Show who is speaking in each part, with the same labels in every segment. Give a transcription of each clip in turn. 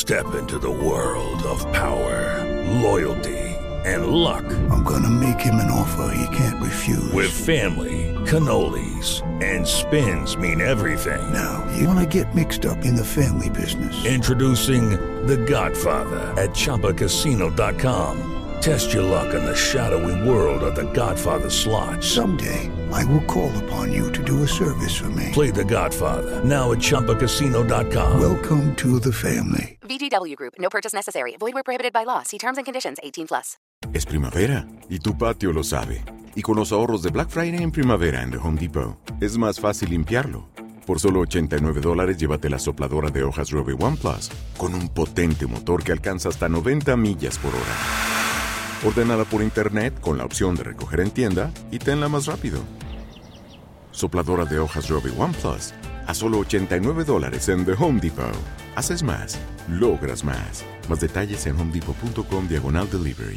Speaker 1: Step into the world of power, loyalty, and luck.
Speaker 2: I'm gonna make him an offer he can't refuse.
Speaker 1: With family, cannolis, and spins mean everything.
Speaker 2: Now, you wanna get mixed up in the family business.
Speaker 1: Introducing The Godfather at ChumbaCasino.com. Test your luck in the shadowy world of The Godfather slot.
Speaker 2: Someday, I will call upon you to do a service for me.
Speaker 1: Play The Godfather now at ChumbaCasino.com.
Speaker 2: Welcome to the family.
Speaker 3: VGW Group. No purchase necessary. Void where prohibited by law. See terms and conditions. 18+.
Speaker 4: Es primavera y tu patio lo sabe. Y con los ahorros de Black Friday en primavera en The Home Depot, es más fácil limpiarlo. Por solo $89, llévate la sopladora de hojas Robe One Plus con un potente motor que alcanza hasta 90 millas por hora. Ordénala por internet con la opción de recoger en tienda y tenla más rápido. Sopladora de hojas Robe One Plus a solo $89 en The Home Depot. Haces más, logras más. Más detalles en homedepot.com/delivery.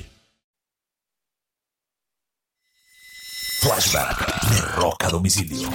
Speaker 5: Flashback de Rock a Domicilio.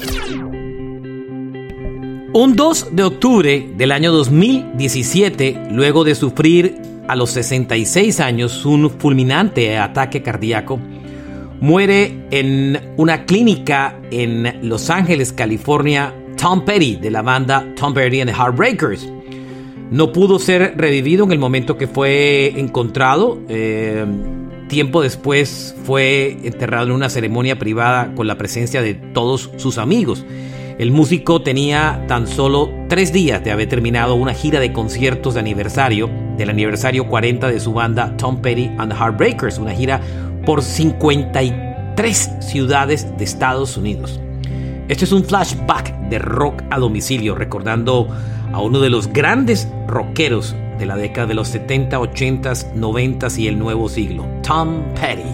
Speaker 6: Un 2 de octubre del año 2017, luego de sufrir a los 66 años un fulminante ataque cardíaco, muere en una clínica en Los Ángeles, California, Tom Petty, de la banda Tom Petty and the Heartbreakers. No pudo ser revivido en el momento que fue encontrado. Tiempo después fue enterrado en una ceremonia privada con la presencia de todos sus amigos. El músico tenía tan solo 3 días de haber terminado una gira de conciertos de aniversario, del aniversario 40 de su banda Tom Petty and the Heartbreakers, una gira por 53 ciudades de Estados Unidos. Este es un flashback de Rock a Domicilio, recordando a uno de los grandes rockeros de la década de los 70, 80, 90 y el nuevo siglo, Tom Petty.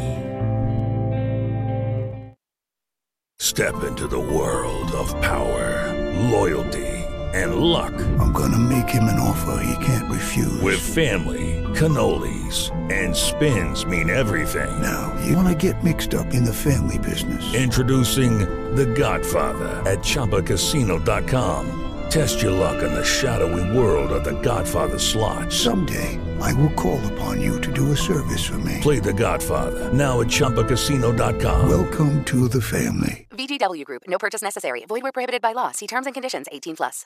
Speaker 1: Step into the world of power, loyalty, and luck.
Speaker 2: I'm gonna make him an offer he can't refuse.
Speaker 1: With family, cannolis, and spins mean everything.
Speaker 2: Now, you wanna get mixed up in the family business.
Speaker 1: Introducing The Godfather at ChumbaCasino.com. Test your luck in the shadowy world of The Godfather slot.
Speaker 2: Someday, I will call upon you to do a service for me.
Speaker 1: Play The Godfather now at ChumbaCasino.com.
Speaker 2: Welcome to the family.
Speaker 3: VGW Group. No purchase necessary. Void where prohibited by law. See terms and conditions. 18+.